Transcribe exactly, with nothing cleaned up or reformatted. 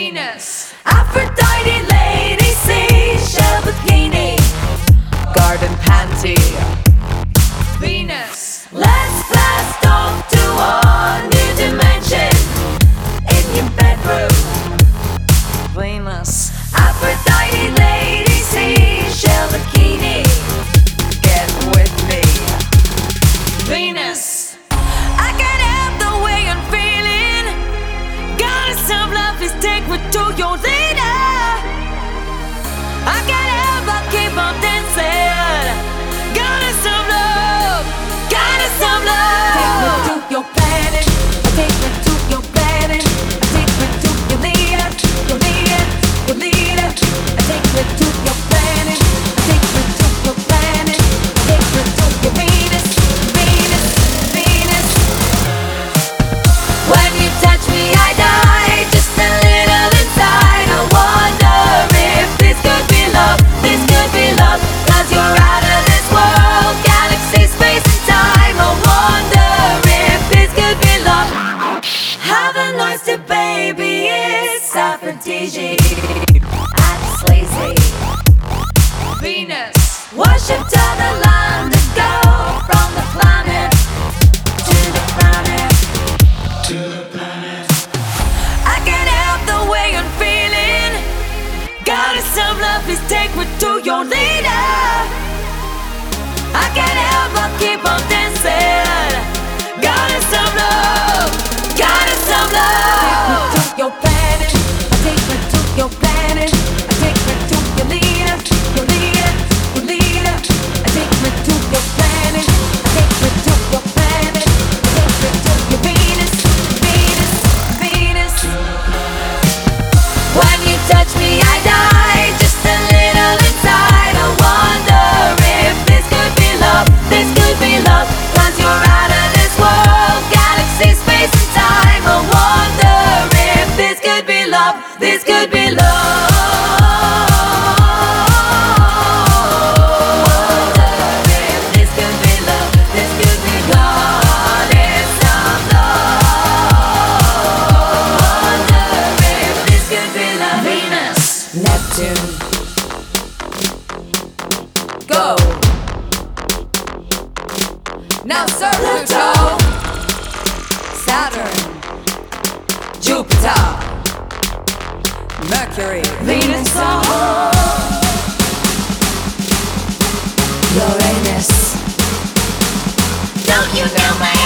Venus, Aphrodite, Lady, Seashell, Bikini, Garden Panty, Venus. Let's blast off to a new dimension in your bedroom. Venus, Aphrodite, Lady, Seashell, Bikini, get with me. Venus, I can't help the way I'm feeling. Goddess of love, please take me to your leader. I can't help but keep on dancing. Goddess of love, goddess of love. Take me to your planet, take me to your planet, take me to your leader, your leader, your leader. Take me to your planet, take me to your planet, take me to your Venus, Venus, Venus. When you touch me, I die just a little inside. I wonder if this could be love, this could be love. Cause you're out of this world, galaxy, space and time. I wonder if this could be love. Have a nice day, baby, it's Aphrodite. I'm sleazy. Venus, worship to the land and go from the planet to the planet. To the planet. I can't help the way I'm feeling. Goddess of love, please take me to your leader. I can't help but keep on dancing. Goddess of love, goddess of love. Take me to your planet, take me to your planet, take me to your leader, your leader, your leader. Take me to your planet, take me to your planet, take me to your Venus, Venus, Venus. When you touch me, I die just a little inside. I wonder if this could be love, this could be love. Cause you're out of this world, galaxy, space and time. I wonder if this could be love, this could be love. Wonder if this could be love, this could be goddess of love. Wonder if this could be love. Venus, Neptune, go. Now Sir Pluto, Saturn, Jupiter, Mercury, Venus, oh, Uranus. Don't you know my